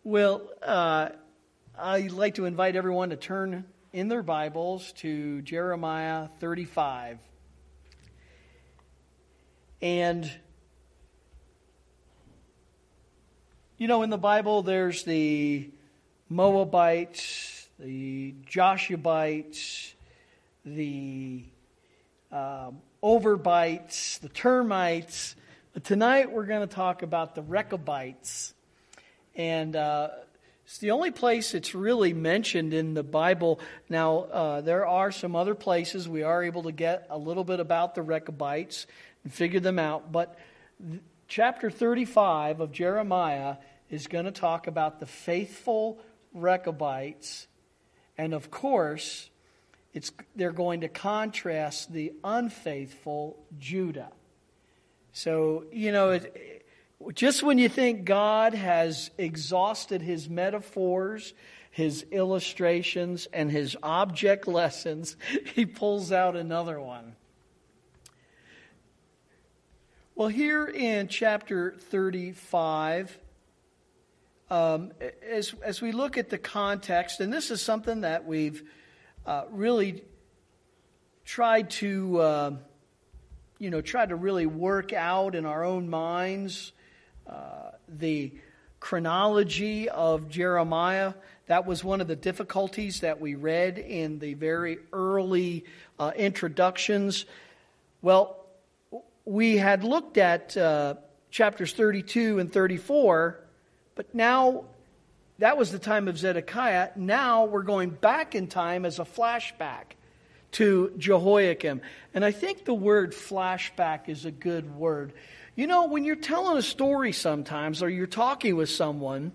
Well, I'd like to invite everyone to turn in their Bibles to Jeremiah 35. And, you know, in the Bible there's the Moabites, the Joshubites, the Overbites, the Termites. But tonight we're going to talk about the Rechabites. And it's the only place it's really mentioned in the Bible. Now, there are some other places we are able to get a little bit about the Rechabites and figure them out. But chapter 35 of Jeremiah is going to talk about the faithful Rechabites. And of course, they're going to contrast the unfaithful Judah. So, you know, just when you think God has exhausted his metaphors, his illustrations, and his object lessons, he pulls out another one. Well, here in chapter 35, as we look at the context, and this is something that we've really tried to, try to really work out in our own minds, the chronology of Jeremiah. That was one of the difficulties that we read in the very early introductions. Well, we had looked at chapters 32 and 34, but now that was the time of Zedekiah. Now we're going back in time as a flashback to Jehoiakim. And I think the word flashback is a good word. You know, when you're telling a story sometimes, or you're talking with someone,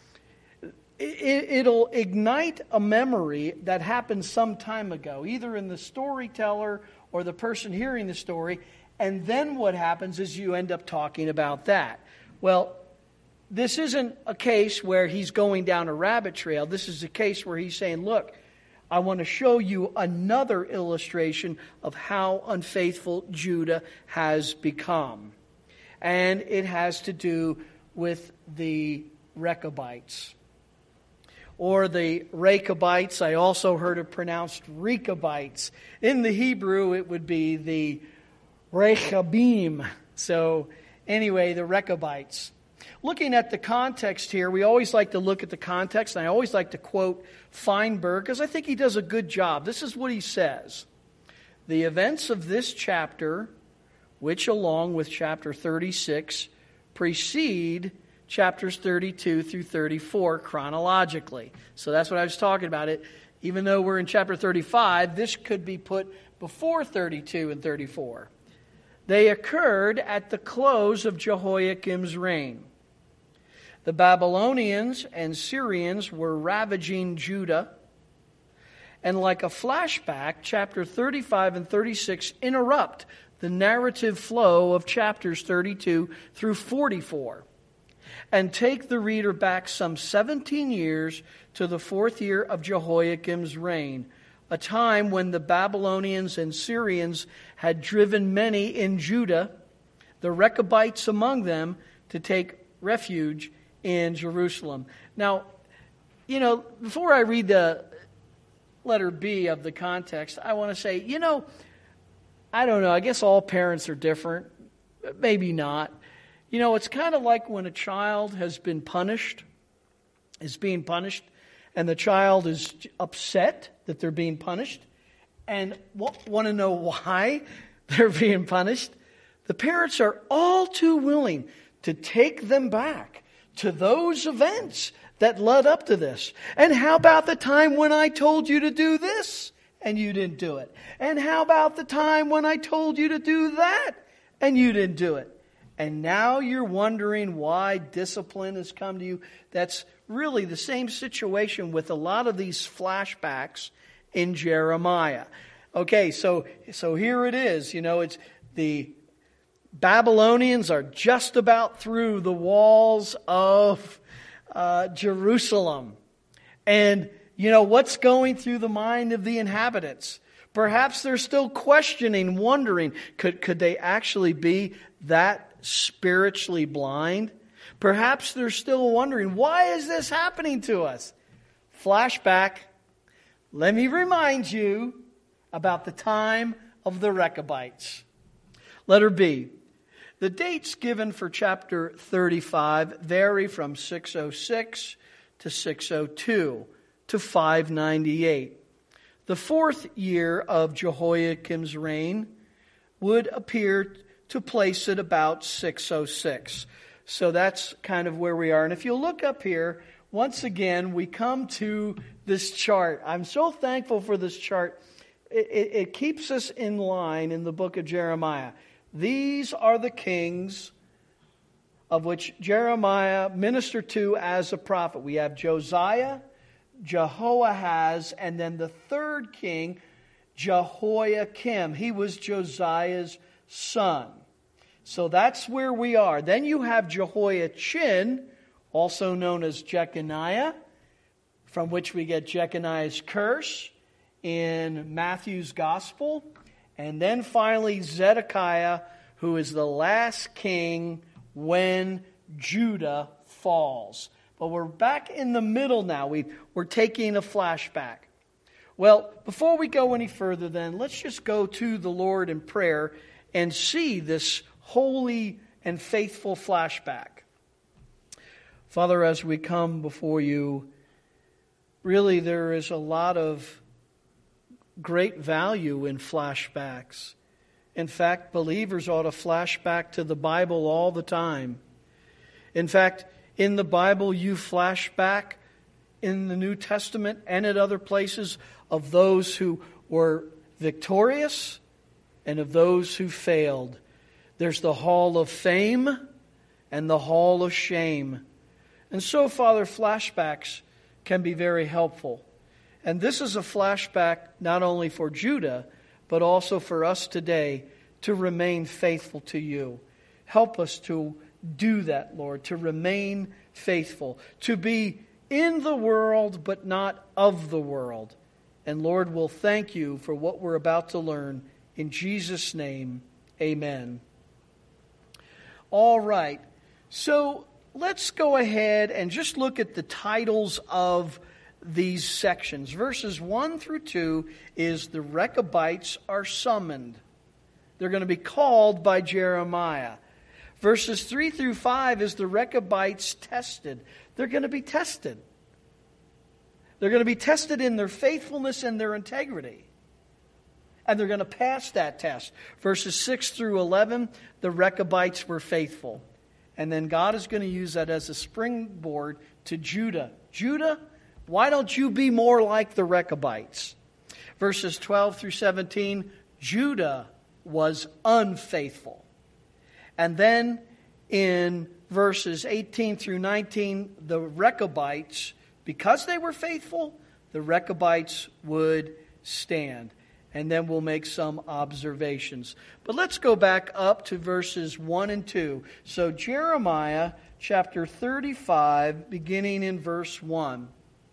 it'll ignite a memory that happened some time ago, either in the storyteller or the person hearing the story. And then what happens is you end up talking about that. Well, this isn't a case where he's going down a rabbit trail. This is a case where he's saying, look, I want to show you another illustration of how unfaithful Judah has become. And it has to do with the Rechabites. Or the Rechabites. I also heard it pronounced Rechabites. In the Hebrew, it would be the Rechabim. So anyway, the Rechabites. Looking at the context here, we always like to look at the context, and I always like to quote Feinberg, because I think he does a good job. This is what he says. The events of this chapter, which along with chapter 36, precede chapters 32 through 34 chronologically. So that's what I was talking about. Even though we're in chapter 35, this could be put before 32 and 34. They occurred at the close of Jehoiakim's reign. The Babylonians and Syrians were ravaging Judah. And like a flashback, chapter 35 and 36 interrupt the narrative flow of chapters 32 through 44 and take the reader back some 17 years to the 4th year of Jehoiakim's reign, a time when the Babylonians and Syrians had driven many in Judah, the Rechabites among them, to take refuge in Jerusalem. Now, before I read the letter B of the context, I want to say, I don't know, I guess all parents are different. Maybe not. It's kind of like when a child is being punished, and the child is upset that they're being punished and want to know why they're being punished. The parents are all too willing to take them back to those events that led up to this. And how about the time when I told you to do this and you didn't do it? And how about the time when I told you to do that and you didn't do it? And now you're wondering why discipline has come to you. That's really the same situation with a lot of these flashbacks in Jeremiah. Okay, so here it is. It's the Babylonians are just about through the walls of Jerusalem. And, what's going through the mind of the inhabitants? Perhaps they're still questioning, wondering, could they actually be that spiritually blind? Perhaps they're still wondering, why is this happening to us? Flashback. Let me remind you about the time of the Rechabites. Letter B. The dates given for chapter 35 vary from 606 to 602 to 598. The fourth year of Jehoiakim's reign would appear to place it about 606. So that's kind of where we are. And if you look up here, once again, we come to this chart. I'm so thankful for this chart. It keeps us in line in the book of Jeremiah. These are the kings of which Jeremiah ministered to as a prophet. We have Josiah, Jehoahaz, and then the third king, Jehoiakim. He was Josiah's son. So that's where we are. Then you have Jehoiachin, also known as Jeconiah, from which we get Jeconiah's curse in Matthew's gospel. And then finally Zedekiah, who is the last king when Judah falls. But we're back in the middle now. We're taking a flashback. Well, before we go any further then, let's just go to the Lord in prayer and see this holy and faithful flashback. Father, as we come before you, really there is a lot of great value in flashbacks. In fact, believers ought to flash back to the Bible all the time. In fact, in the Bible, you flash back in the New Testament and at other places of those who were victorious and of those who failed. There's the hall of fame and the hall of shame. And so, Father, flashbacks can be very helpful. And this is a flashback not only for Judah, but also for us today to remain faithful to you. Help us to do that, Lord, to remain faithful, to be in the world but not of the world. And Lord, we'll thank you for what we're about to learn. In Jesus' name, amen. All right, so let's go ahead and just look at the titles of these sections. Verses 1 through 2 is the Rechabites are summoned. They're going to be called by Jeremiah. Verses 3 through 5 is the Rechabites tested. They're going to be tested. They're going to be tested in their faithfulness and their integrity. And they're going to pass that test. Verses 6 through 11, the Rechabites were faithful. And then God is going to use that as a springboard to Judah. Judah, why don't you be more like the Rechabites? Verses 12 through 17, Judah was unfaithful. And then in verses 18 through 19, the Rechabites, because they were faithful, the Rechabites would stand. And then we'll make some observations. But let's go back up to verses 1 and 2. So Jeremiah chapter 35, beginning in verse 1.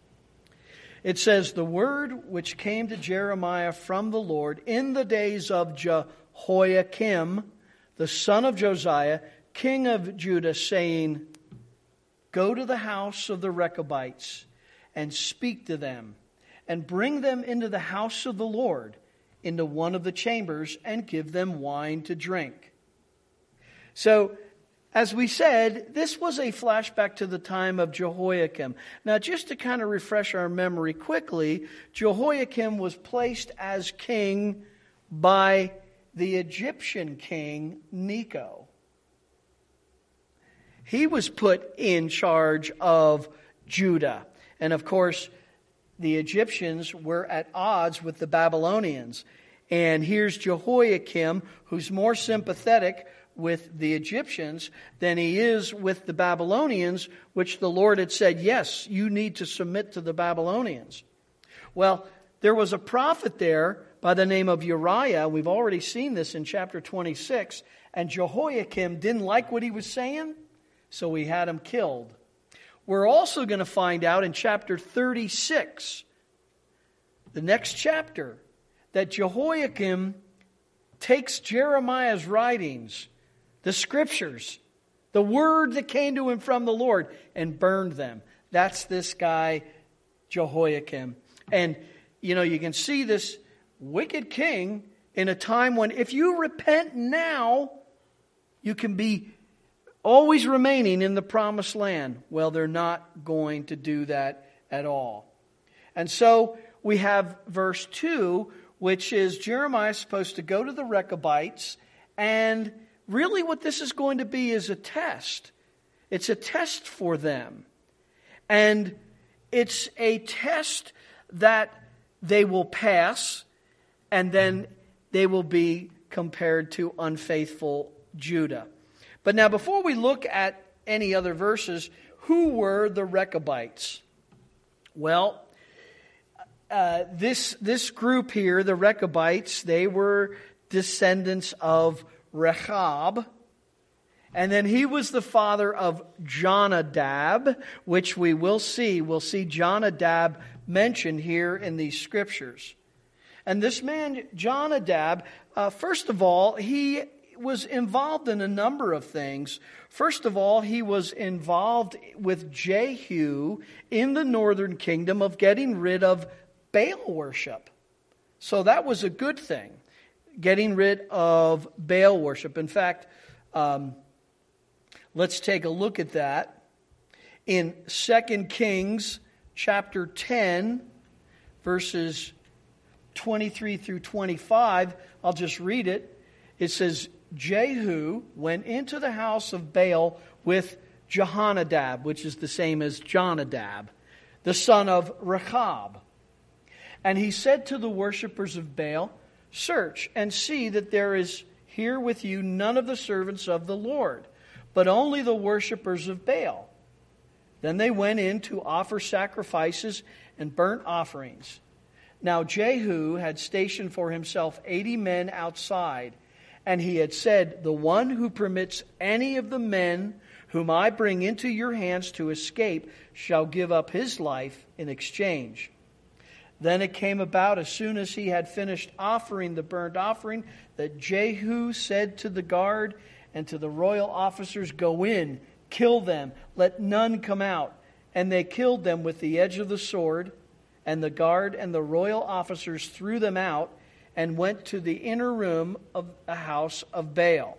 It says, "The word which came to Jeremiah from the Lord in the days of Jehoiakim, the son of Josiah, king of Judah, saying, Go to the house of the Rechabites and speak to them, and bring them into the house of the Lord, into one of the chambers, and give them wine to drink." So, as we said, this was a flashback to the time of Jehoiakim. Now, just to kind of refresh our memory quickly, Jehoiakim was placed as king by the Egyptian king Necho. He was put in charge of Judah. And of course, the Egyptians were at odds with the Babylonians. And here's Jehoiakim, who's more sympathetic with the Egyptians than he is with the Babylonians, which the Lord had said, yes, you need to submit to the Babylonians. Well, there was a prophet there by the name of Uriah. We've already seen this in chapter 26. And Jehoiakim didn't like what he was saying, so he had him killed. We're also going to find out in chapter 36, the next chapter, that Jehoiakim takes Jeremiah's writings, the scriptures, the word that came to him from the Lord, and burned them. That's this guy, Jehoiakim. And, you can see this wicked king in a time when if you repent now, you can be always remaining in the promised land. Well, they're not going to do that at all. And so we have verse 2, which is Jeremiah is supposed to go to the Rechabites, and really what this is going to be is a test. It's a test for them. And it's a test that they will pass, and then they will be compared to unfaithful Judah. But now before we look at any other verses, who were the Rechabites? Well, this group here, the Rechabites, they were descendants of Rechab. And then he was the father of Jonadab, which we will see. We'll see Jonadab mentioned here in these scriptures. And this man, Jonadab, first of all, he was involved in a number of things. First of all, he was involved with Jehu in the northern kingdom of getting rid of Baal worship. So that was a good thing, getting rid of Baal worship. In fact, let's take a look at that. In 2 Kings chapter 10, verses 23 through 25, I'll just read it. It says, Jehu went into the house of Baal with Jehonadab, which is the same as Jonadab, the son of Rechab. And he said to the worshippers of Baal, search and see that there is here with you none of the servants of the Lord, but only the worshippers of Baal. Then they went in to offer sacrifices and burnt offerings. Now Jehu had stationed for himself 80 men outside, and he had said, the one who permits any of the men whom I bring into your hands to escape shall give up his life in exchange. Then it came about, as soon as he had finished offering the burnt offering, that Jehu said to the guard and to the royal officers, go in, kill them, let none come out. And they killed them with the edge of the sword, and the guard and the royal officers threw them out and went to the inner room of the house of Baal.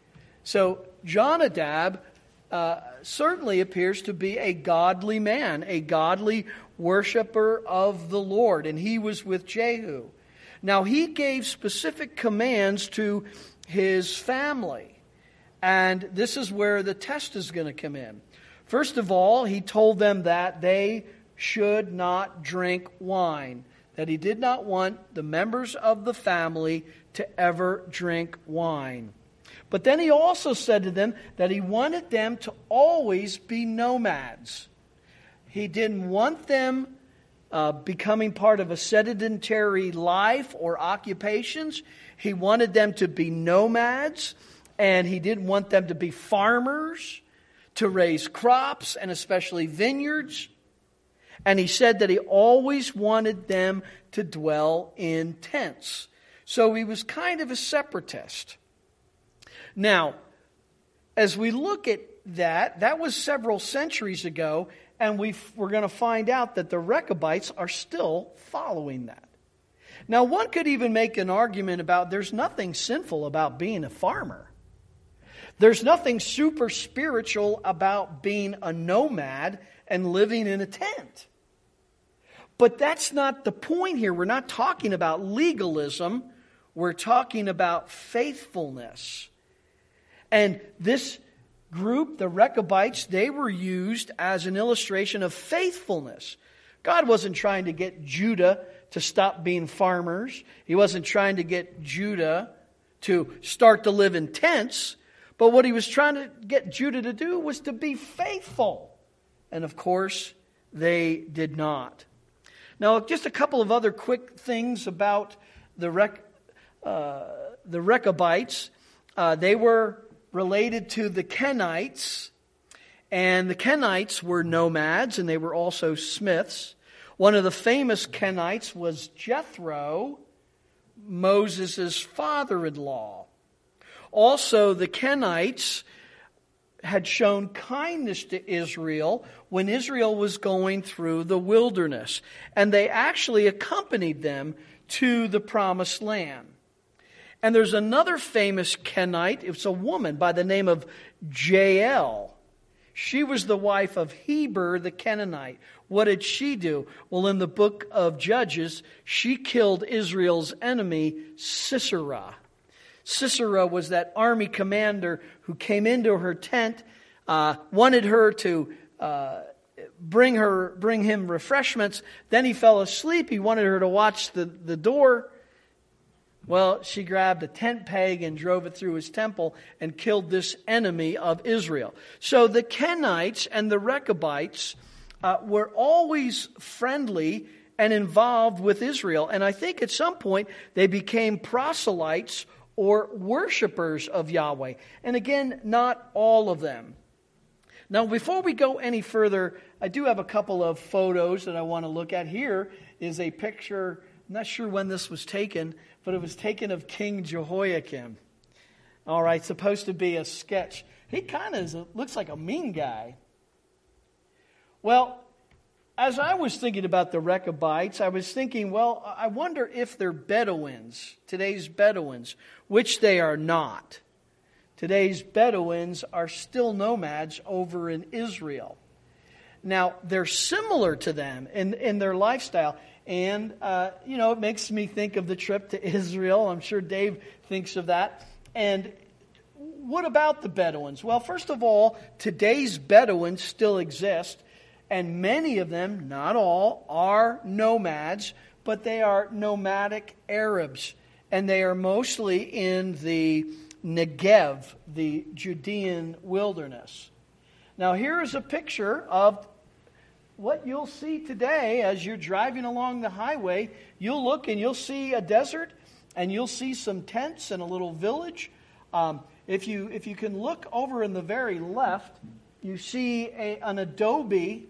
So Jonadab certainly appears to be a godly man, a godly worshiper of the Lord, and he was with Jehu. Now he gave specific commands to his family, and this is where the test is going to come in. First of all, he told them that they should not drink wine, that he did not want the members of the family to ever drink wine. But then he also said to them that he wanted them to always be nomads. He didn't want them becoming part of a sedentary life or occupations. He wanted them to be nomads, and he didn't want them to be farmers, to raise crops, and especially vineyards. And he said that he always wanted them to dwell in tents. So he was kind of a separatist. Now, as we look at that was several centuries ago, and we're going to find out that the Rechabites are still following that. Now, one could even make an argument about there's nothing sinful about being a farmer. There's nothing super spiritual about being a nomad and living in a tent. But that's not the point here. We're not talking about legalism. We're talking about faithfulness. And this group, the Rechabites, they were used as an illustration of faithfulness. God wasn't trying to get Judah to stop being farmers. He wasn't trying to get Judah to start to live in tents. But what he was trying to get Judah to do was to be faithful. And of course, they did not. Now, just a couple of other quick things about the Rechabites. They were related to the Kenites, and the Kenites were nomads, and they were also smiths. One of the famous Kenites was Jethro, Moses' father-in-law. Also, the Kenites had shown kindness to Israel when Israel was going through the wilderness. And they actually accompanied them to the promised land. And there's another famous Kenite. It's a woman by the name of Jael. She was the wife of Heber the Canaanite. What did she do? Well, in the book of Judges, she killed Israel's enemy, Sisera. Sisera was that army commander who came into her tent, wanted her to bring him refreshments. Then he fell asleep. He wanted her to watch the door. Well, she grabbed a tent peg and drove it through his temple and killed this enemy of Israel. So the Kenites and the Rechabites were always friendly and involved with Israel. And I think at some point they became proselytes or worshipers of Yahweh. And again, not all of them. Now, before we go any further, I do have a couple of photos that I want to look at. Here is a picture, I'm not sure when this was taken, but it was taken of King Jehoiakim. All right, supposed to be a sketch. He kind of looks like a mean guy. Well, as I was thinking about the Rechabites, I was thinking, well, I wonder if they're Bedouins, today's Bedouins, which they are not. Today's Bedouins are still nomads over in Israel. Now, they're similar to them in their lifestyle. And, it makes me think of the trip to Israel. I'm sure Dave thinks of that. And what about the Bedouins? Well, first of all, today's Bedouins still exist. And many of them, not all, are nomads, but they are nomadic Arabs. And they are mostly in the Negev, the Judean wilderness. Now, here is a picture of what you'll see today as you're driving along the highway. You'll look and you'll see a desert, and you'll see some tents and a little village. If you can look over in the very left, you see an adobe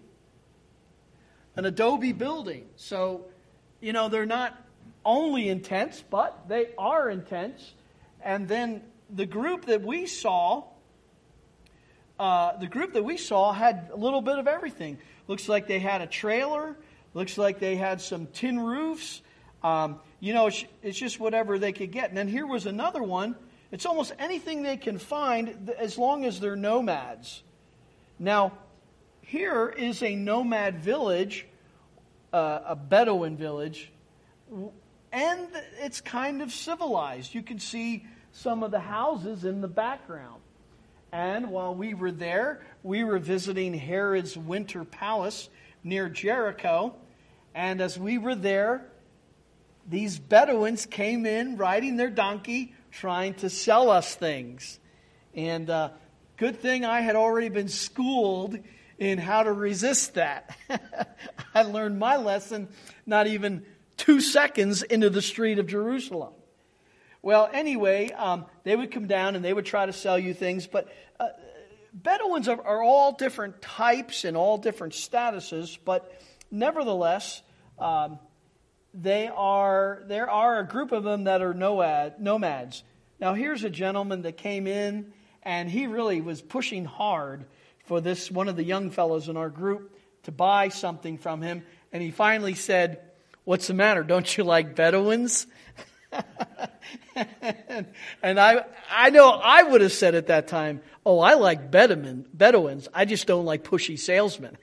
building. So, they're not only in tents, but they are in tents. And then the group that we saw had a little bit of everything. Looks like they had a trailer. Looks like they had some tin roofs. It's just whatever they could get. And then here was another one. It's almost anything they can find as long as they're nomads. Now, here is a nomad village, a Bedouin village, and it's kind of civilized. You can see some of the houses in the background. And while we were there, we were visiting Herod's winter palace near Jericho. And as we were there, these Bedouins came in riding their donkey, trying to sell us things. And good thing I had already been schooled in how to resist that. I learned my lesson not even 2 seconds into the street of Jerusalem. Well, anyway, they would come down and they would try to sell you things. But Bedouins are all different types and all different statuses. But nevertheless, there are a group of them that are nomads. Now, here's a gentleman that came in, and he really was pushing hard for this one of the young fellows in our group to buy something from him. And he finally said, "What's the matter? Don't you like Bedouins?" And I know I would have said at that time, "Oh, I like Bedouins. I just don't like pushy salesmen."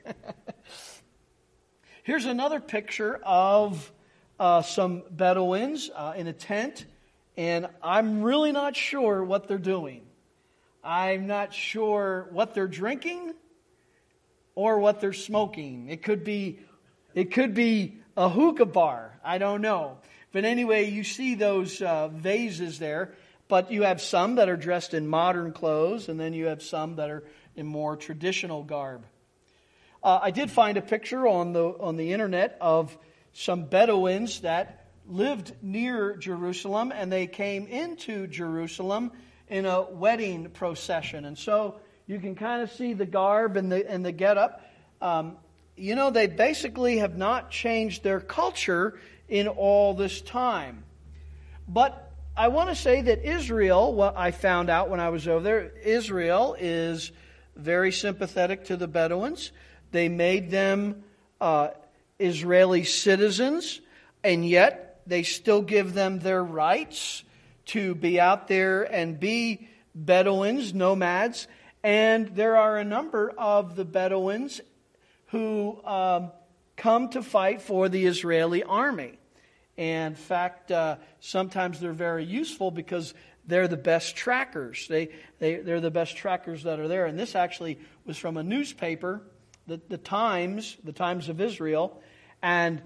Here's another picture of some Bedouins in a tent, and I'm really not sure what they're doing. I'm not sure what they're drinking or what they're smoking. It could be a hookah bar. I don't know. But anyway, you see those vases there. But you have some that are dressed in modern clothes, and then you have some that are in more traditional garb. I did find a picture on the internet of some Bedouins that lived near Jerusalem, and they came into Jerusalem in a wedding procession. And so you can kind of see the garb and the getup. They basically have not changed their culture in all this time. But I want to say that Israel, what I found out when I was over there, Israel is very sympathetic to the Bedouins. They made them Israeli citizens, and yet they still give them their rights to be out there and be Bedouins, nomads. And there are a number of the Bedouins who come to fight for the Israeli army. And in fact, sometimes they're very useful because they're the best trackers. They're the best trackers that are there. And this actually was from a newspaper, the Times of Israel. And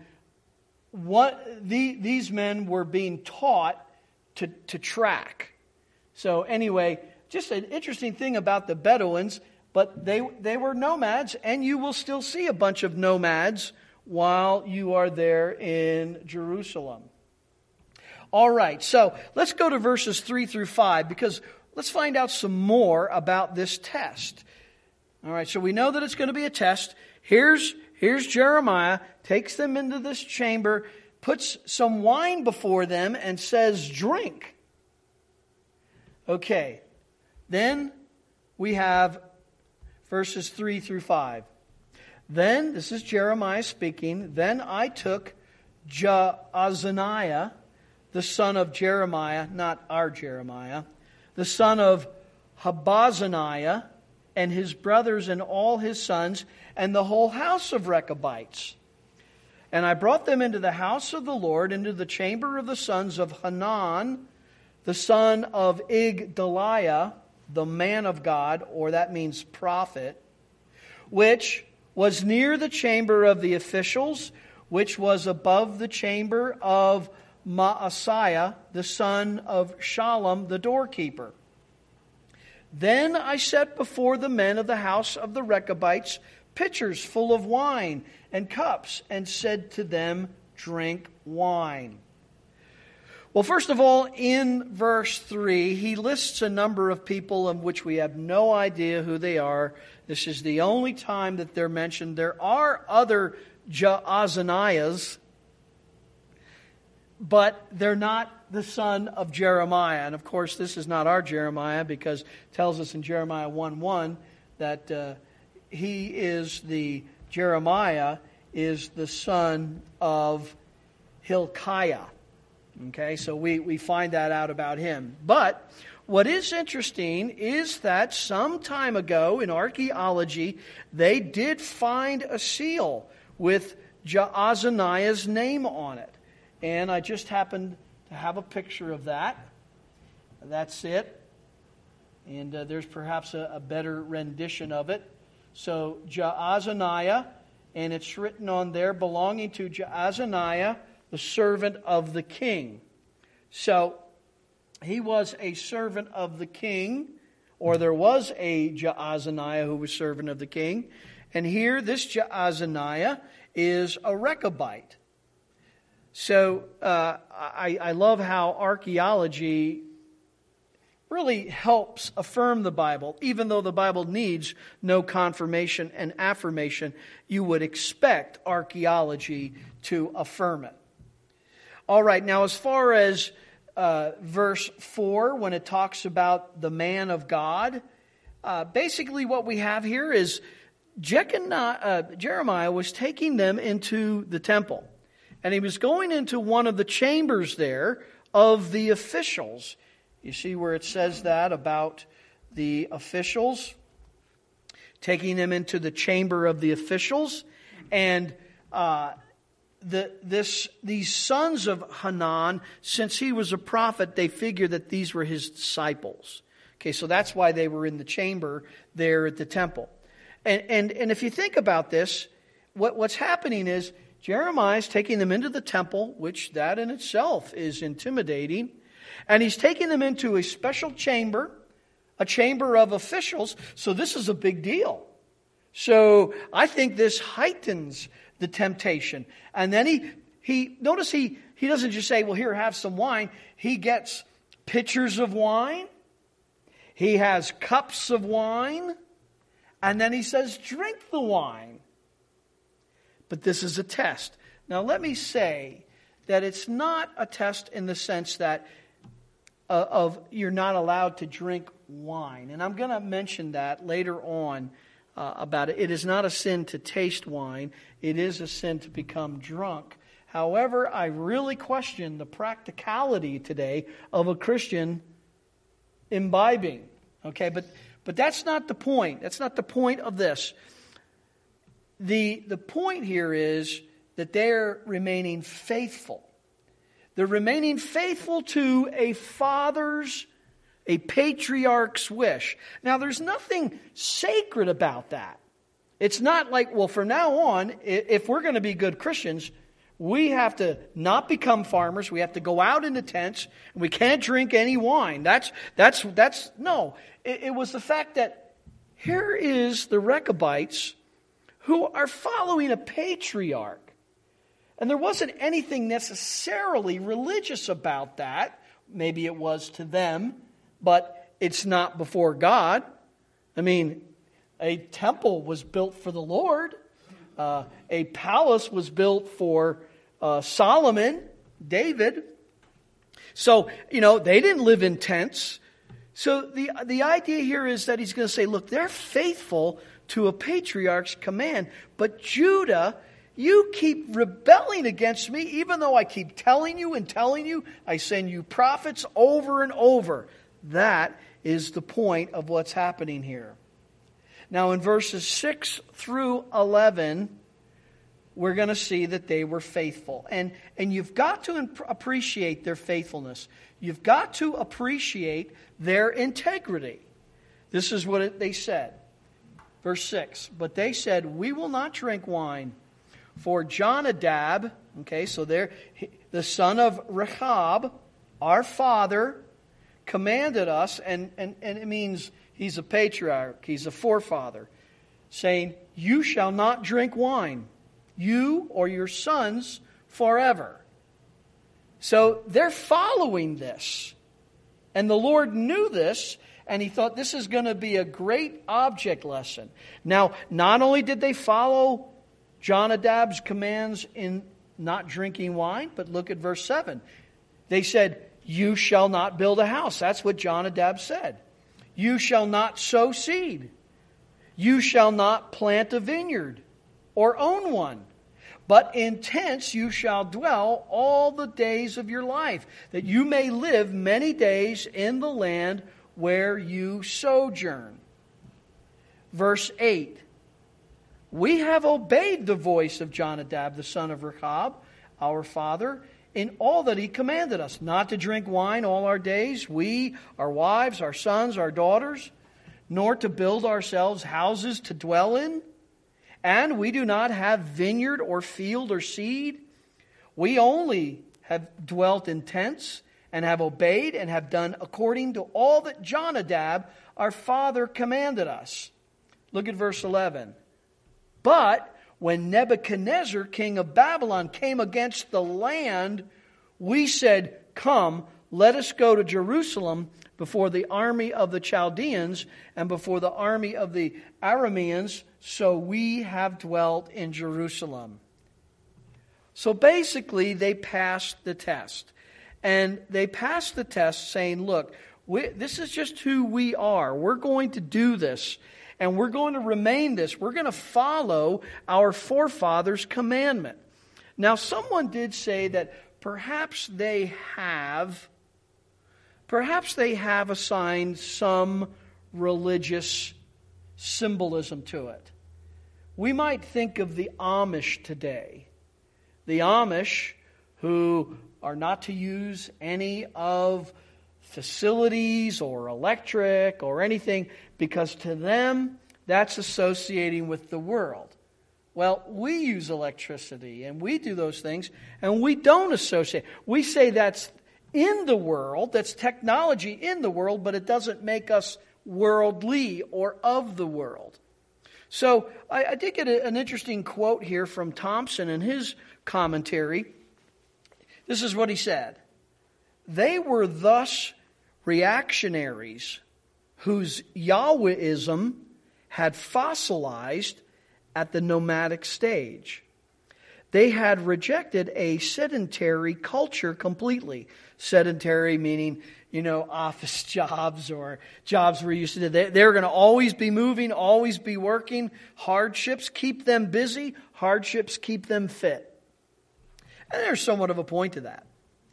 these men were being taught to track. So anyway, just an interesting thing about the Bedouins, but they were nomads, and you will still see a bunch of nomads while you are there in Jerusalem. All right, so let's go to verses 3 through 5, because let's find out some more about this test. All right, so we know that it's going to be a test. Here's Jeremiah, takes them into this chamber, puts some wine before them, and says, drink. Okay, then we have verses 3 through 5. Then, this is Jeremiah speaking, then I took Jaazaniah, the son of Jeremiah, not our Jeremiah, the son of Habazaniah, and his brothers and all his sons, and the whole house of Rechabites. And I brought them into the house of the Lord, into the chamber of the sons of Hanan, the son of Igdaliah, the man of God, or that means prophet, which was near the chamber of the officials, which was above the chamber of Maaseiah, the son of Shallum, the doorkeeper. Then I set before the men of the house of the Rechabites pitchers full of wine and cups, and said to them, drink wine. Well, first of all, in verse 3, he lists a number of people of which we have no idea who they are. This is the only time that they're mentioned. There are other Jaazaniahs, but they're not the son of Jeremiah. And of course, this is not our Jeremiah, because it tells us in Jeremiah 1:1 that Jeremiah is the son of Hilkiah. Okay, so we find that out about him. But what is interesting is that some time ago in archaeology, they did find a seal with Jaazaniah's name on it. And I just happened to have a picture of that. That's it. And there's perhaps a better rendition of it. So Jaazaniah, and it's written on there, belonging to Jaazaniah, the servant of the king. So he was a servant of the king, or there was a Jaazaniah who was servant of the king. And here, this Jaazaniah is a Rechabite. So I love how archaeology really helps affirm the Bible. Even though the Bible needs no confirmation and affirmation, you would expect archaeology to affirm it. All right, now as far as verse 4, when it talks about the man of God, basically what we have here is Jeremiah was taking them into the temple. And he was going into one of the chambers there of the officials. You see where it says that about the officials, taking them into the chamber of the officials. And these sons of Hanan, since he was a prophet, they figured that these were his disciples. Okay, so that's why they were in the chamber there at the temple. And if you think about this, what's happening is Jeremiah is taking them into the temple, which that in itself is intimidating. And he's taking them into a special chamber, a chamber of officials. So this is a big deal. So I think this heightens the temptation. And then he notice he doesn't just say, well, here, have some wine. He gets pitchers of wine. He has cups of wine. And then he says, drink the wine. But this is a test. Now let me say that it's not a test in the sense that of you're not allowed to drink wine. And I'm going to mention that later on about it. It is not a sin to taste wine. It is a sin to become drunk. However, I really question the practicality today of a Christian imbibing. Okay, but that's not the point. That's not the point of this. The point here is that they're remaining faithful. They're remaining faithful to a father's, a patriarch's wish. Now, there's nothing sacred about that. It's not like, well, from now on, if we're going to be good Christians, we have to not become farmers. We have to go out into tents, and we can't drink any wine. That's no. It was the fact that here is the Rechabites who are following a patriarch. And there wasn't anything necessarily religious about that. Maybe it was to them, but it's not before God. I mean, a temple was built for the Lord. A palace was built for Solomon, David. So, they didn't live in tents. So the idea here is that he's going to say, look, they're faithful to a patriarch's command. But Judah, you keep rebelling against me, even though I keep telling you, I send you prophets over and over. That is the point of what's happening here. Now in verses 6 through 11, we're going to see that they were faithful. And you've got to appreciate their faithfulness. You've got to appreciate their integrity. This is what they said. Verse 6, but they said, we will not drink wine, for Jonadab, okay, so they're the son of Rechab, our father, commanded us, and it means he's a patriarch, he's a forefather, saying, you shall not drink wine, you or your sons forever. So they're following this. And the Lord knew this, and he thought this is going to be a great object lesson. Now, not only did they follow Jonadab's commands in not drinking wine, but look at verse 7. They said, you shall not build a house. That's what Jonadab said. You shall not sow seed. You shall not plant a vineyard or own one. But in tents you shall dwell all the days of your life, that you may live many days in the land where you sojourn. Verse 8. We have obeyed the voice of Jonadab, the son of Rechab, our father, in all that he commanded us, not to drink wine all our days, we, our wives, our sons, our daughters, nor to build ourselves houses to dwell in. And we do not have vineyard or field or seed. We only have dwelt in tents and have obeyed and have done according to all that Jonadab, our father, commanded us. Look at verse 11. But when Nebuchadnezzar, king of Babylon, came against the land, we said, come, let us go to Jerusalem before the army of the Chaldeans and before the army of the Arameans, so we have dwelt in Jerusalem. So basically, they passed the test. And they passed the test saying, look, this is just who we are. We're going to do this. And we're going to remain this. We're going to follow our forefathers' commandment. Now, someone did say that perhaps they have assigned some religious symbolism to it. We might think of the Amish today. The Amish who are not to use any of facilities or electric or anything, because to them that's associating with the world. Well, we use electricity and we do those things, and we don't associate. We say that's in the world, that's technology in the world, but it doesn't make us worldly or of the world. So I did get an interesting quote here from Thompson in his commentary. This is what he said. They were thus reactionaries whose Yahwehism had fossilized at the nomadic stage. They had rejected a sedentary culture completely. Sedentary meaning, office jobs or jobs we're used to. They're going to always be moving, always be working. Hardships keep them busy. Hardships keep them fit. And there's somewhat of a point to that.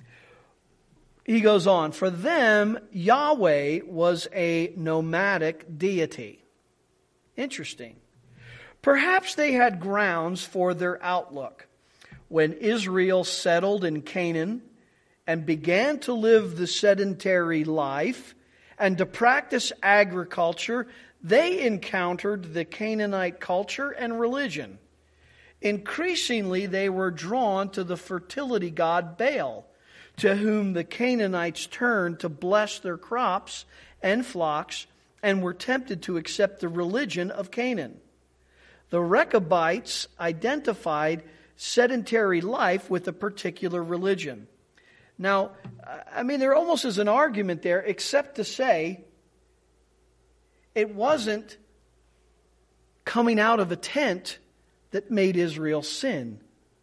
He goes on, for them, Yahweh was a nomadic deity. Interesting. Perhaps they had grounds for their outlook. When Israel settled in Canaan and began to live the sedentary life and to practice agriculture, they encountered the Canaanite culture and religion. Increasingly, they were drawn to the fertility god Baal, to whom the Canaanites turned to bless their crops and flocks, and were tempted to accept the religion of Canaan. The Rechabites identified sedentary life with a particular religion. Now, there almost is an argument there, except to say it wasn't coming out of a tent that made Israel sin.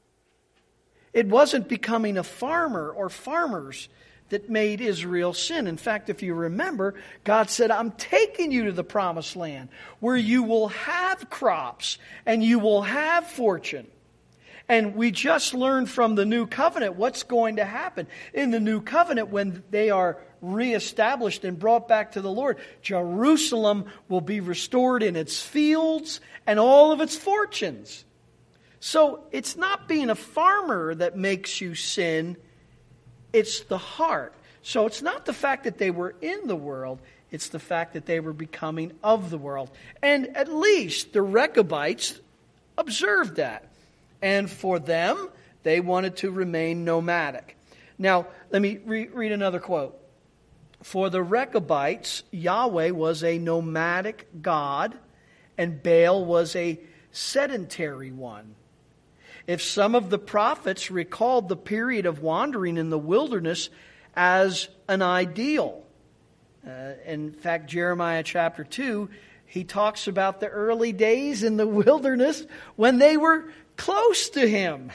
It wasn't becoming a farmer or farmers that made Israel sin. In fact, if you remember, God said, I'm taking you to the promised land where you will have crops and you will have fortune. And we just learned from the New Covenant what's going to happen. In the New Covenant, when they are reestablished and brought back to the Lord, Jerusalem will be restored in its fields and all of its fortunes. So it's not being a farmer that makes you sin, it's the heart. So it's not the fact that they were in the world, it's the fact that they were becoming of the world. And at least the Rechabites observed that. And for them, they wanted to remain nomadic. Now, let me read another quote. For the Rechabites, Yahweh was a nomadic god, and Baal was a sedentary one. If some of the prophets recalled the period of wandering in the wilderness as an ideal, in fact, Jeremiah chapter 2, he talks about the early days in the wilderness when they were close to him.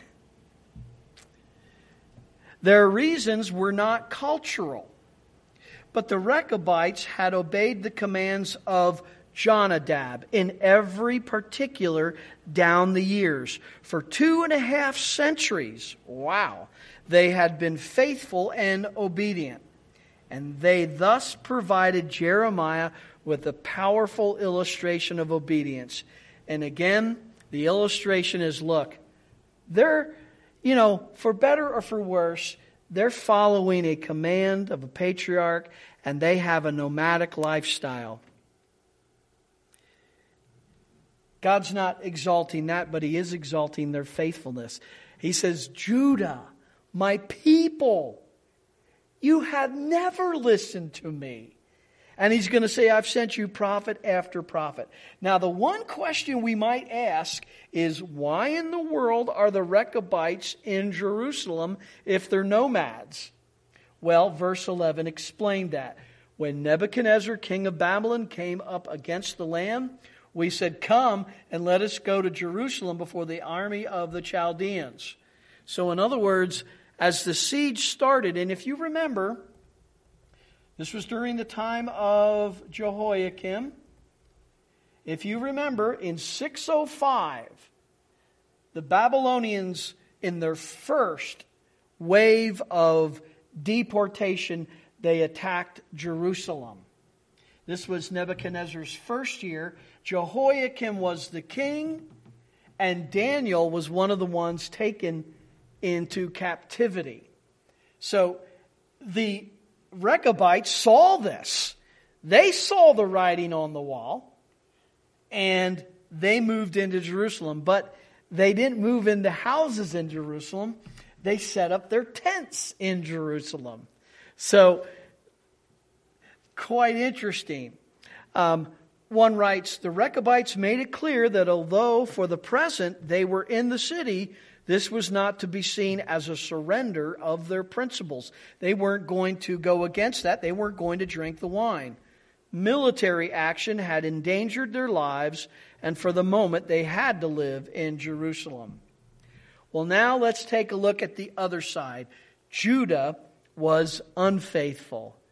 Their reasons were not cultural, but the Rechabites had obeyed the commands of Jonadab in every particular down the years. For 2.5 centuries, wow, they had been faithful and obedient. And they thus provided Jeremiah with a powerful illustration of obedience. And again, the illustration is, look, they're, for better or for worse, they're following a command of a patriarch, and they have a nomadic lifestyle. God's not exalting that, but He is exalting their faithfulness. He says, Judah, my people, you have never listened to me. And He's going to say, I've sent you prophet after prophet. Now, the one question we might ask is, why in the world are the Rechabites in Jerusalem if they're nomads? Well, verse 11 explained that. When Nebuchadnezzar, king of Babylon, came up against the land, we said, come and let us go to Jerusalem before the army of the Chaldeans. So in other words, as the siege started, and if you remember, this was during the time of Jehoiakim. If you remember, in 605, the Babylonians, in their first wave of deportation, they attacked Jerusalem. This was Nebuchadnezzar's first year. Jehoiakim was the king, and Daniel was one of the ones taken into captivity. So the Rechabites saw this. They saw the writing on the wall, and they moved into Jerusalem. But they didn't move into houses in Jerusalem. They set up their tents in Jerusalem. So, quite interesting. One writes, the Rechabites made it clear that although for the present they were in the city, this was not to be seen as a surrender of their principles. They weren't going to go against that. They weren't going to drink the wine. Military action had endangered their lives, and for the moment they had to live in Jerusalem. Well, now let's take a look at the other side. Judah was unfaithful.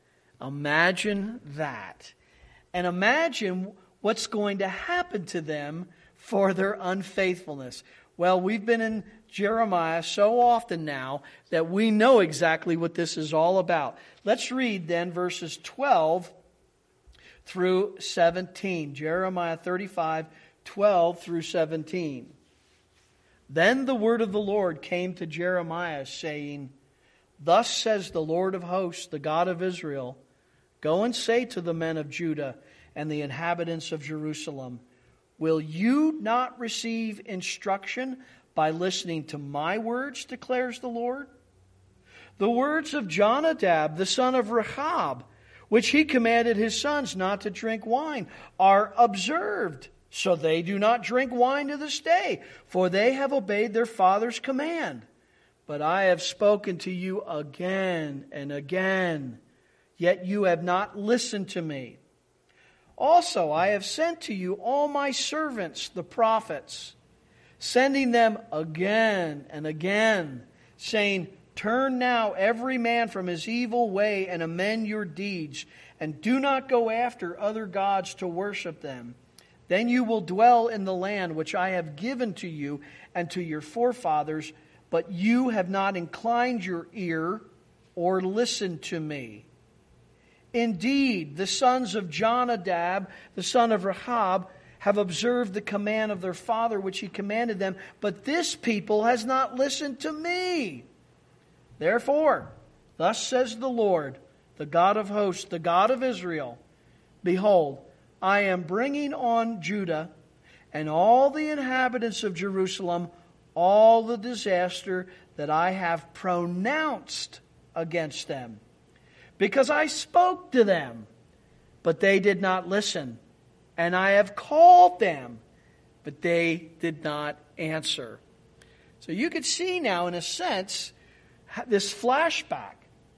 Imagine that. And imagine what's going to happen to them for their unfaithfulness. Well, we've been in Jeremiah so often now that we know exactly what this is all about. Let's read then verses 12 through 17. Jeremiah 35, 12 through 17. Then the word of the Lord came to Jeremiah, saying, Thus says the Lord of hosts, the God of Israel, Go and say to the men of Judah and the inhabitants of Jerusalem, Will you not receive instruction by listening to my words, declares the Lord? The words of Jonadab, the son of Rechab, which he commanded his sons not to drink wine, are observed. So they do not drink wine to this day, for they have obeyed their father's command. But I have spoken to you again and again, yet you have not listened to me. Also, I have sent to you all my servants, the prophets, sending them again and again, saying, Turn now every man from his evil way and amend your deeds, and do not go after other gods to worship them. Then you will dwell in the land which I have given to you and to your forefathers, but you have not inclined your ear or listened to me. Indeed, the sons of Jonadab, the son of Rechab, have observed the command of their father which he commanded them, but this people has not listened to me. Therefore, thus says the Lord, the God of hosts, the God of Israel, Behold, I am bringing on Judah and all the inhabitants of Jerusalem all the disaster that I have pronounced against them, because I spoke to them, but they did not listen, and I have called them, but they did not answer. So you could see now, in a sense, this flashback.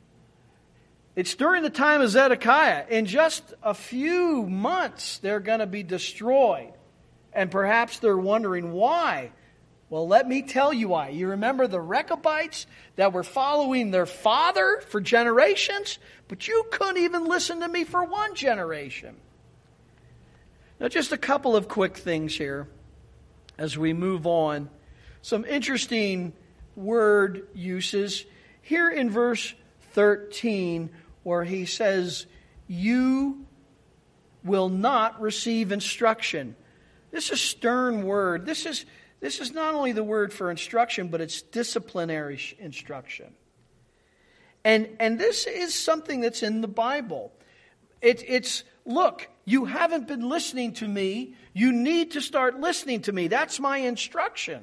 It's during the time of Zedekiah. In just a few months, they're going to be destroyed. And perhaps they're wondering why. Well, let me tell you why. You remember the Rechabites that were following their father for generations? But you couldn't even listen to me for one generation. Now, just a couple of quick things here as we move on. Some interesting word uses. Here in verse 13, where he says, You will not receive instruction. This is a stern word. This is not only the word for instruction, but it's disciplinary instruction. And this is something that's in the Bible. It's look, you haven't been listening to me. You need to start listening to me. That's my instruction.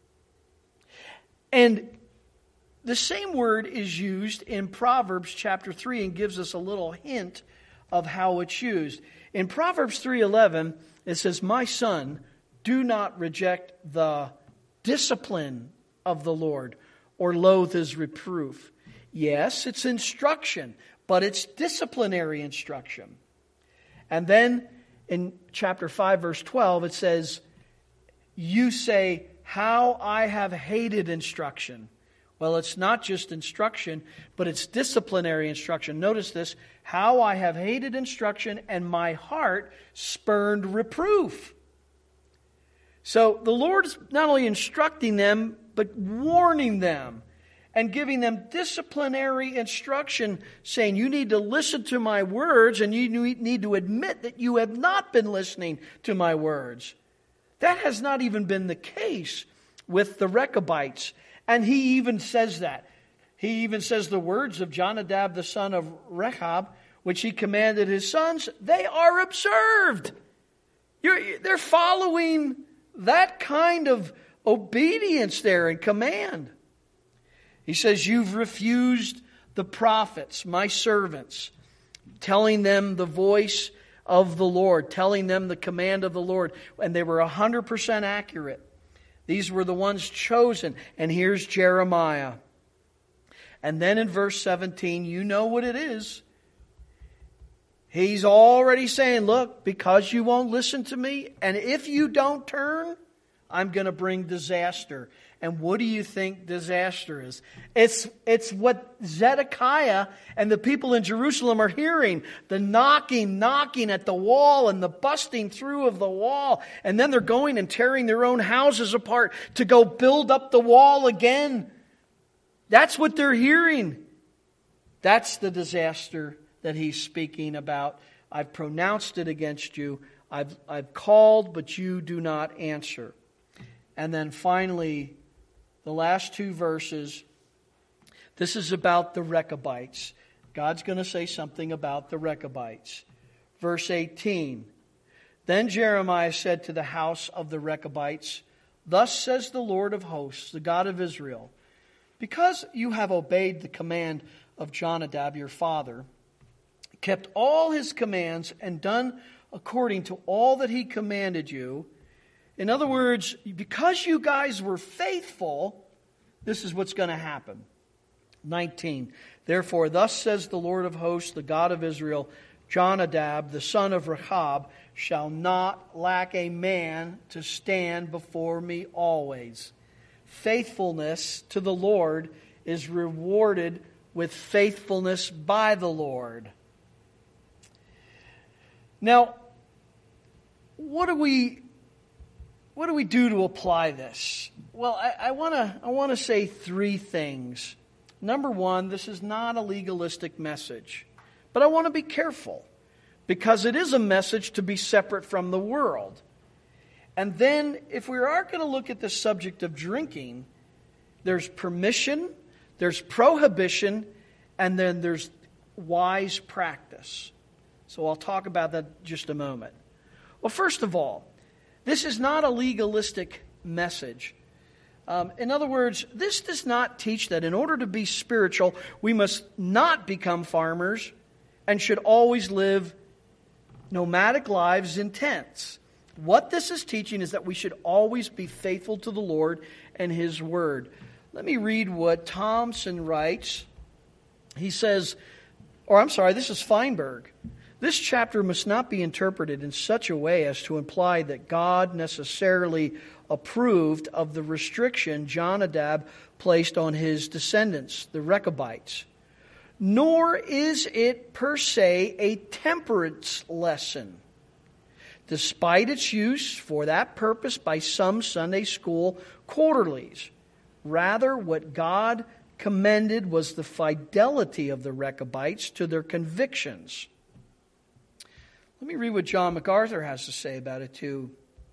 And the same word is used in Proverbs chapter 3 and gives us a little hint of how it's used. In Proverbs 3:11, it says, My son, do not reject the discipline of the Lord or loathe his reproof. Yes, it's instruction, but it's disciplinary instruction. And then in chapter 5, verse 12, it says, You say, How I have hated instruction. Well, it's not just instruction, but it's disciplinary instruction. Notice this, How I have hated instruction, and my heart spurned reproof. So the Lord is not only instructing them, but warning them and giving them disciplinary instruction, saying, you need to listen to my words, and you need to admit that you have not been listening to my words. That has not even been the case with the Rechabites. And he even says that. He even says the words of Jonadab, the son of Rechab, which he commanded his sons, they are observed. They're following that kind of obedience there and command. He says, you've refused the prophets, my servants, telling them the voice of the Lord, telling them the command of the Lord, and they were 100% accurate. These were the ones chosen. And here's Jeremiah. And then in verse 17, you know what it is. He's already saying, look, because you won't listen to me, and if you don't turn, I'm going to bring disaster. And what do you think disaster is? It's what Zedekiah and the people in Jerusalem are hearing. The knocking at the wall and the busting through of the wall. And then they're going and tearing their own houses apart to go build up the wall again. That's what they're hearing. That's the disaster that he's speaking about. I've pronounced it against you. I've called, but you do not answer. And then finally, the last two verses, this is about the Rechabites. God's going to say something about the Rechabites. Verse 18, Then Jeremiah said to the house of the Rechabites, Thus says the Lord of hosts, the God of Israel, because you have obeyed the command of Jonadab your father, kept all his commands, and done according to all that he commanded you. In other words, because you guys were faithful, this is what's going to happen. 19. Therefore, thus says the Lord of hosts, the God of Israel, Jonadab, the son of Rechab, shall not lack a man to stand before me always. Faithfulness to the Lord is rewarded with faithfulness by the Lord. Now, what do we do to apply this? Well, I want to say three things. Number one, this is not a legalistic message. But I want to be careful, because it is a message to be separate from the world. And then, if we are going to look at the subject of drinking, there's permission, there's prohibition, and then there's wise practice. So I'll talk about that in just a moment. Well, first of all, this is not a legalistic message. In other words, this does not teach that in order to be spiritual, we must not become farmers and should always live nomadic lives in tents. What this is teaching is that we should always be faithful to the Lord and His Word. Let me read what Thompson writes. He says, this is Feinberg. This chapter must not be interpreted in such a way as to imply that God necessarily approved of the restriction Jonadab placed on his descendants, the Rechabites. Nor is it per se a temperance lesson, despite its use for that purpose by some Sunday school quarterlies. Rather, what God commended was the fidelity of the Rechabites to their convictions. Let me read what John MacArthur has to say about it too.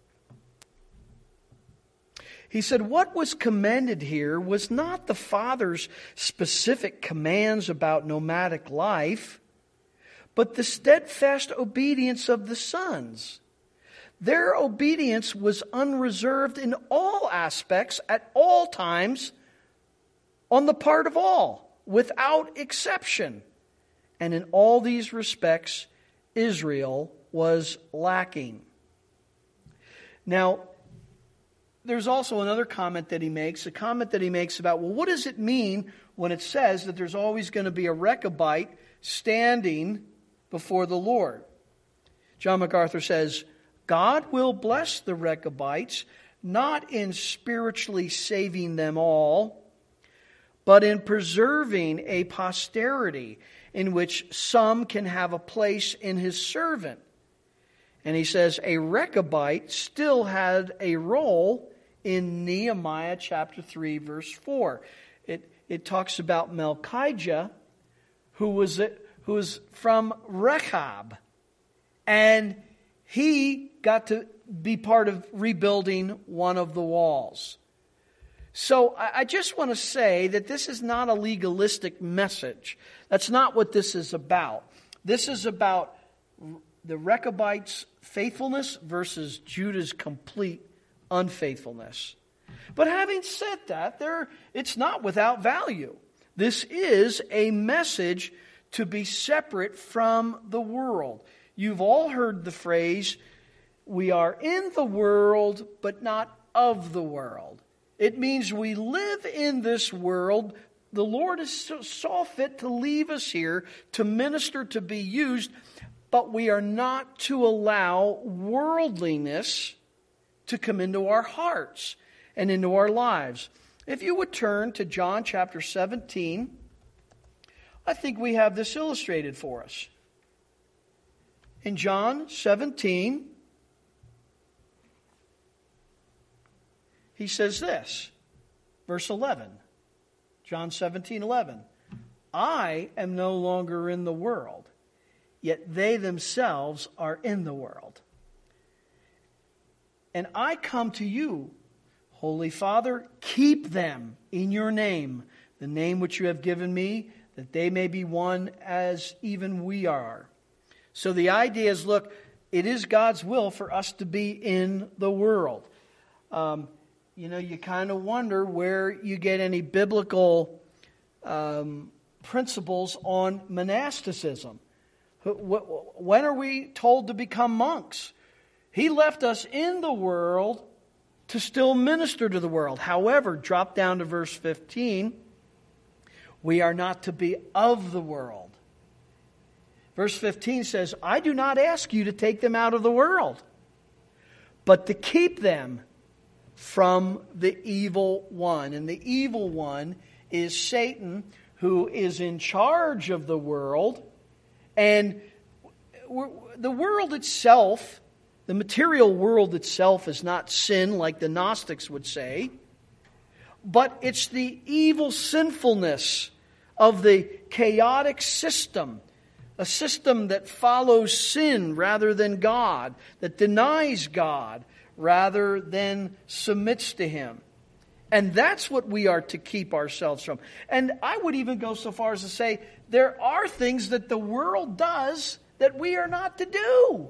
He said, what was commended here was not the father's specific commands about nomadic life, but the steadfast obedience of the sons. Their obedience was unreserved in all aspects, at all times, on the part of all, without exception. And in all these respects, Israel was lacking. Now, there's also another comment that he makes, about, well, what does it mean when it says that there's always going to be a Rechabite standing before the Lord? John MacArthur says, God will bless the Rechabites, not in spiritually saving them all, but in preserving a posterity in which some can have a place in His servant. And he says a Rechabite still had a role in Nehemiah chapter 3, verse 4. It talks about Melchijah, who was from Rechab. And he got to be part of rebuilding one of the walls. So I just want to say that this is not a legalistic message. That's not what this is about. This is about the Rechabites' faithfulness versus Judah's complete unfaithfulness. But having said that, it's not without value. This is a message to be separate from the world. You've all heard the phrase, we are in the world, but not of the world. It means we live in this world. The Lord has saw fit to leave us here, to minister, to be used, but we are not to allow worldliness to come into our hearts. and into our lives. If you would turn to John chapter 17, I think we have this illustrated for us. In John 17, he says this, verse 11. John 17:11. I am no longer in the world, yet they themselves are in the world. And I come to you, Holy Father, keep them in your name, the name which you have given me, that they may be one as even we are. So the idea is, look, it is God's will for us to be in the world. You kind of wonder where you get any biblical principles on monasticism. When are we told to become monks? He left us in the world to still minister to the world. However, drop down to verse 15. We are not to be of the world. Verse 15 says, I do not ask you to take them out of the world, but to keep them from the evil one. And the evil one is Satan, who is in charge of the world. And the world itself, the material world itself, is not sin like the Gnostics would say, but it's the evil sinfulness of the chaotic system, a system that follows sin rather than God, that denies God rather than submits to Him. And that's what we are to keep ourselves from. And I would even go so far as to say there are things that the world does that we are not to do.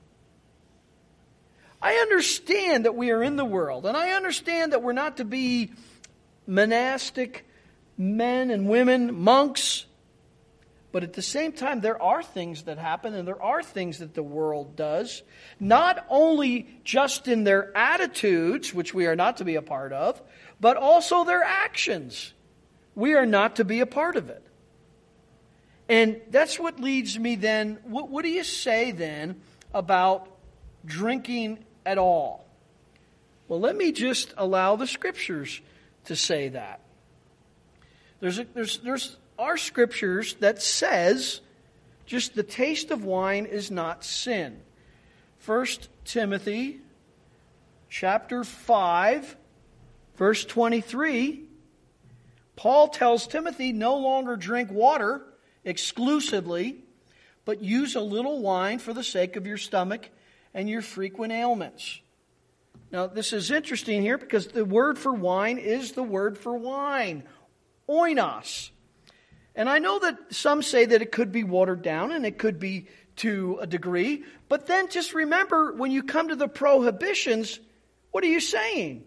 I understand that we are in the world, and I understand that we're not to be monastic men and women, monks. But at the same time, there are things that happen, and there are things that the world does, not only just in their attitudes, which we are not to be a part of, but also their actions. We are not to be a part of it. And that's what leads me then, what do you say then about drinking at all? Well, let me just allow the Scriptures to say that. There's are Scriptures that says just the taste of wine is not sin. 1 Timothy chapter 5, verse 23, Paul tells Timothy, no longer drink water exclusively, but use a little wine for the sake of your stomach and your frequent ailments. Now, this is interesting here because the word for wine is the word for wine, oinos. And I know that some say that it could be watered down and it could be to a degree. But then just remember, when you come to the prohibitions, what are you saying?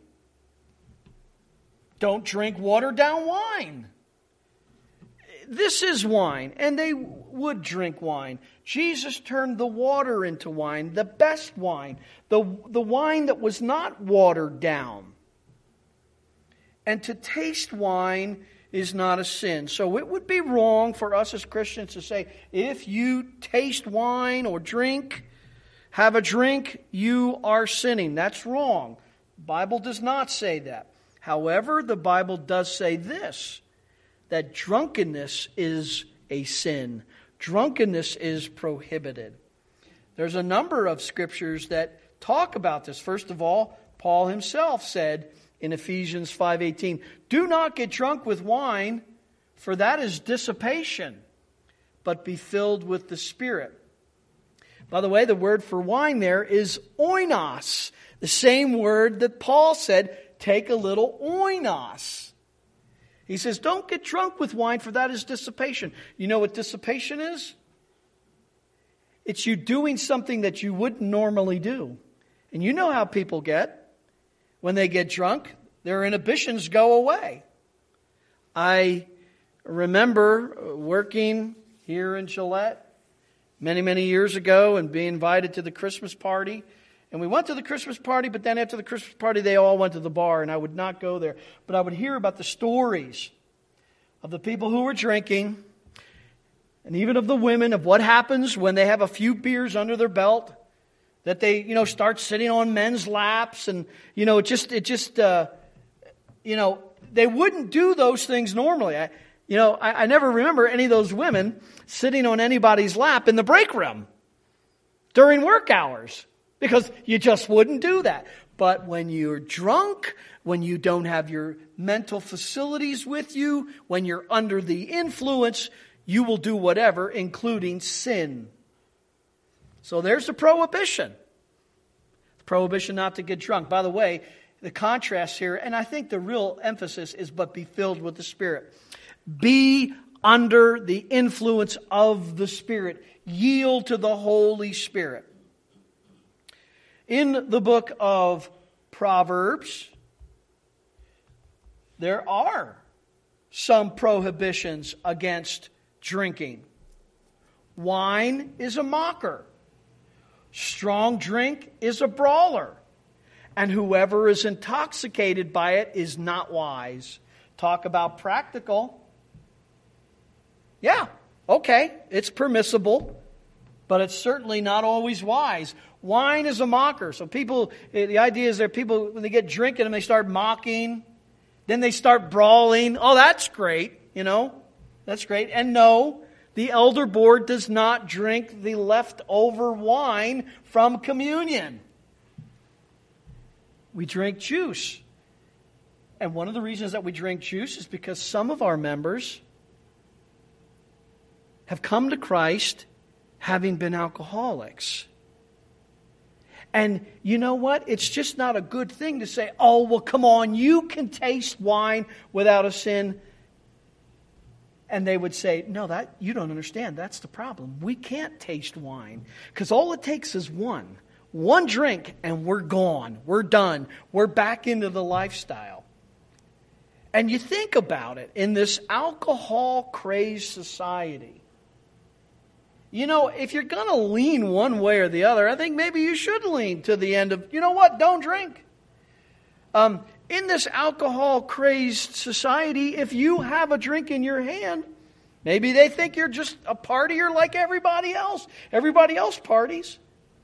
Don't drink watered down wine. This is wine, and they would drink wine. Jesus turned the water into wine, the best wine, the wine that was not watered down. And to taste wine is not a sin. So it would be wrong for us as Christians to say, if you taste wine or have a drink, you are sinning. That's wrong. The Bible does not say that. However, the Bible does say this, that drunkenness is a sin. Drunkenness is prohibited. There's a number of scriptures that talk about this. First of all, Paul himself said in Ephesians 5:18, do not get drunk with wine, for that is dissipation, but be filled with the Spirit. By the way, the word for wine there is oinos, the same word that Paul said, take a little oinos. He says, don't get drunk with wine, for that is dissipation. You know what dissipation is? It's you doing something that you wouldn't normally do. And you know how people get. When they get drunk, their inhibitions go away. I remember working here in Gillette many, many years ago and being invited to the Christmas party. And we went to the Christmas party, but then after the Christmas party, they all went to the bar, and I would not go there. But I would hear about the stories of the people who were drinking, and even of the women, of what happens when they have a few beers under their belt, that they, start sitting on men's laps, and, it just they wouldn't do those things normally. I never remember any of those women sitting on anybody's lap in the break room during work hours, because you just wouldn't do that. But when you're drunk, when you don't have your mental facilities with you, when you're under the influence, you will do whatever, including sin. So there's the prohibition. The prohibition not to get drunk. By the way, the contrast here, and I think the real emphasis is, but be filled with the Spirit. Be under the influence of the Spirit. Yield to the Holy Spirit. In the book of Proverbs, there are some prohibitions against drinking. Wine is a mocker. Strong drink is a brawler. And whoever is intoxicated by it is not wise. Talk about practical. Yeah, okay, it's permissible, but it's certainly not always wise. Wine is a mocker. So the idea is that people, when they get drinking and they start mocking, then they start brawling. Oh, that's great, That's great. And no, the elder board does not drink the leftover wine from communion. We drink juice. And one of the reasons that we drink juice is because some of our members have come to Christ having been alcoholics. And you know what? It's just not a good thing to say, oh, well, come on, you can taste wine without a sin. And they would say, no, that you don't understand. That's the problem. We can't taste wine. Because all it takes is one drink, and we're gone. We're done. We're back into the lifestyle. And you think about it, in this alcohol-crazed society, if you're going to lean one way or the other, I think maybe you should lean to the end of, don't drink. In this alcohol-crazed society, if you have a drink in your hand, maybe they think you're just a partier like everybody else. Everybody else parties.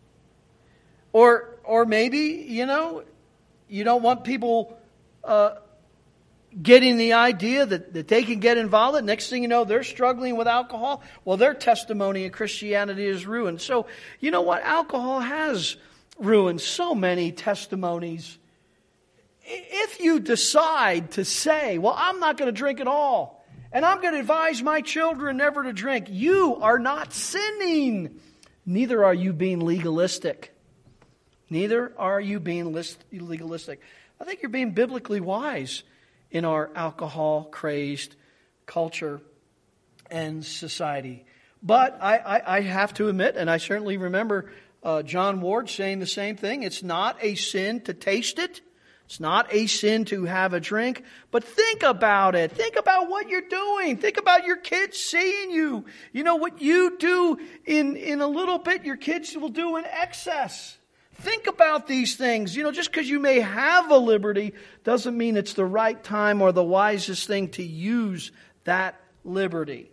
Or maybe, you don't want people getting the idea that they can get involved. Next thing you know, they're struggling with alcohol. Well, their testimony in Christianity is ruined. So, you know what? Alcohol has ruined so many testimonies. If you decide to say, well, I'm not going to drink at all, and I'm going to advise my children never to drink, you are not sinning. Neither are you being legalistic. Neither are you being legalistic. I think you're being biblically wise in our alcohol-crazed culture and society. But I have to admit, and I certainly remember John Ward saying the same thing, it's not a sin to taste it. It's not a sin to have a drink. But think about it. Think about what you're doing. Think about your kids seeing you. What you do in a little bit, your kids will do in excess. Think about these things. Just because you may have a liberty doesn't mean it's the right time or the wisest thing to use that liberty.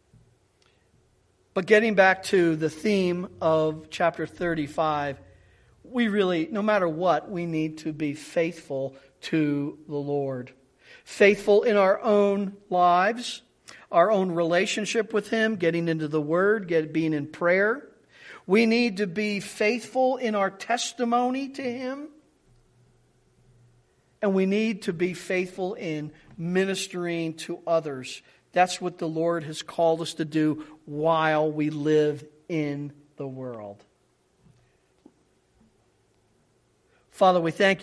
But getting back to the theme of chapter 35, we really, no matter what, we need to be faithful to the Lord. Faithful in our own lives, our own relationship with Him, getting into the Word, being in prayer. We need to be faithful in our testimony to Him. And we need to be faithful in ministering to others. That's what the Lord has called us to do while we live in the world. Father, we thank you.